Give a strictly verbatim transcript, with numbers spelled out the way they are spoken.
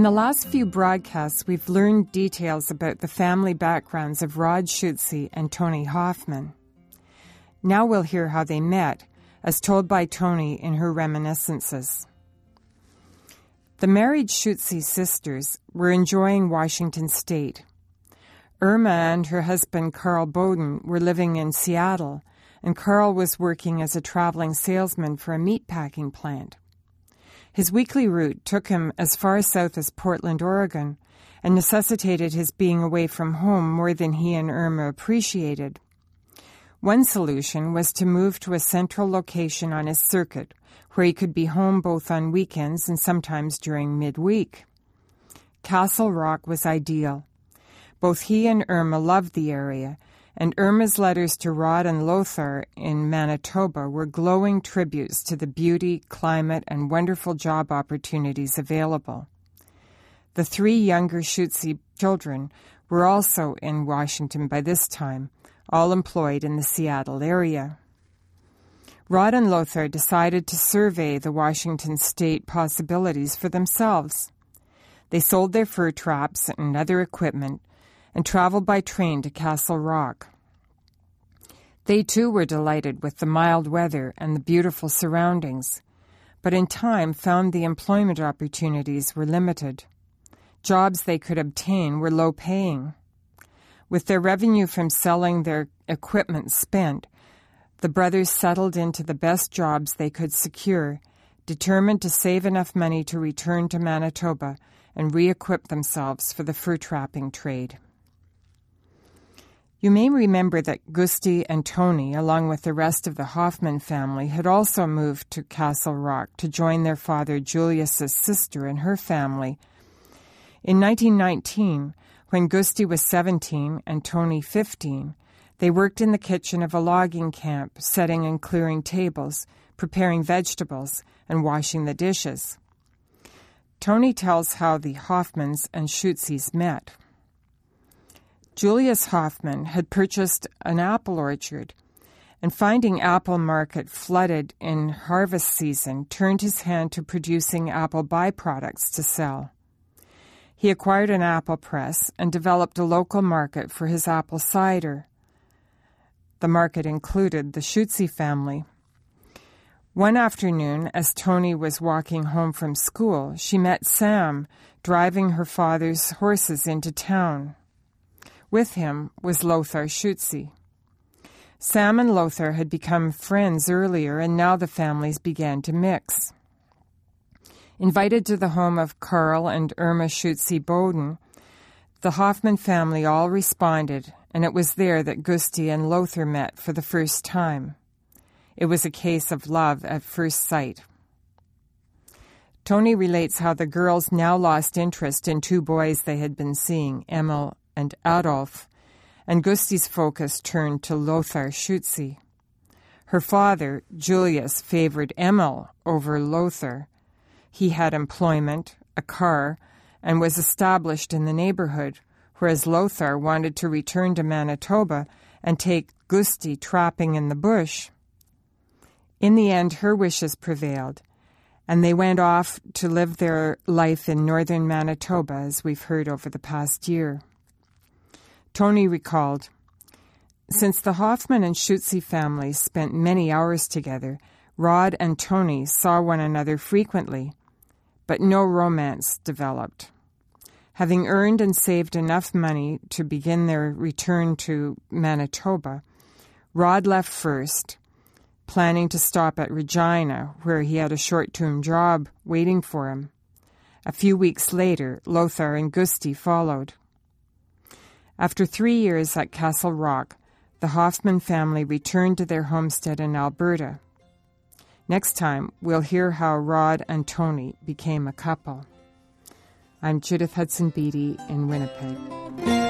the last few broadcasts, we've learned details about the family backgrounds of Rod Schutze and Toni Hoffman. Now we'll hear how they met, as told by Toni in her reminiscences. The married Schutze sisters were enjoying Washington State. Irma and her husband Carl Bowden were living in Seattle, and Carl was working as a traveling salesman for a meatpacking plant. His weekly route took him as far south as Portland, Oregon, and necessitated his being away from home more than he and Irma appreciated. One solution was to move to a central location on his circuit, where he could be home both on weekends and sometimes during midweek. Castle Rock was ideal. Both he and Irma loved the area, and Irma's letters to Rod and Lothar in Manitoba were glowing tributes to the beauty, climate, and wonderful job opportunities available. The three younger Schutze children were also in Washington by this time, all employed in the Seattle area. Rod and Lothar decided to survey the Washington State possibilities for themselves. They sold their fur traps and other equipment and traveled by train to Castle Rock. They too were delighted with the mild weather and the beautiful surroundings, but in time found the employment opportunities were limited. Jobs they could obtain were low-paying. With their revenue from selling their equipment spent, the brothers settled into the best jobs they could secure, determined to save enough money to return to Manitoba and re-equip themselves for the fur trapping trade. You may remember that Gusti and Toni, along with the rest of the Hoffman family, had also moved to Castle Rock to join their father Julius's sister and her family. In nineteen nineteen, when Gusti was seventeen and Toni fifteen, they worked in the kitchen of a logging camp, setting and clearing tables, preparing vegetables, and washing the dishes. Toni tells how the Hoffmans and Schutzes met. Julius Hoffman had purchased an apple orchard, and finding apple market flooded in harvest season, turned his hand to producing apple byproducts to sell. He acquired an apple press and developed a local market for his apple cider. The market included the Schutze family. One afternoon, as Toni was walking home from school, she met Sam driving her father's horses into town. With him was Lothar Schutze. Sam and Lothar had become friends earlier, and now the families began to mix. Invited to the home of Carl and Irma Schutze Bowden, the Hoffman family all responded, and it was there that Gusti and Lothar met for the first time. It was a case of love at first sight. Toni relates how the girls now lost interest in two boys they had been seeing, Emil and Adolf, and Gusti's focus turned to Lothar Schutze. Her father, Julius, favored Emil over Lothar. He had employment, a car, and was established in the neighborhood, whereas Lothar wanted to return to Manitoba and take Gusti trapping in the bush. In the end, her wishes prevailed, and they went off to live their life in northern Manitoba, as we've heard over the past year. Toni recalled, "Since the Hoffman and Schutze families spent many hours together, Rod and Toni saw one another frequently, but no romance developed. Having earned and saved enough money to begin their return to Manitoba, Rod left first, planning to stop at Regina, where he had a short-term job waiting for him. A few weeks later, Lothar and Gusti followed. After three years at Castle Rock, the Hoffman family returned to their homestead in Alberta. Next time, we'll hear how Rod and Toni became a couple." I'm Judith Hudson Beatty in Winnipeg.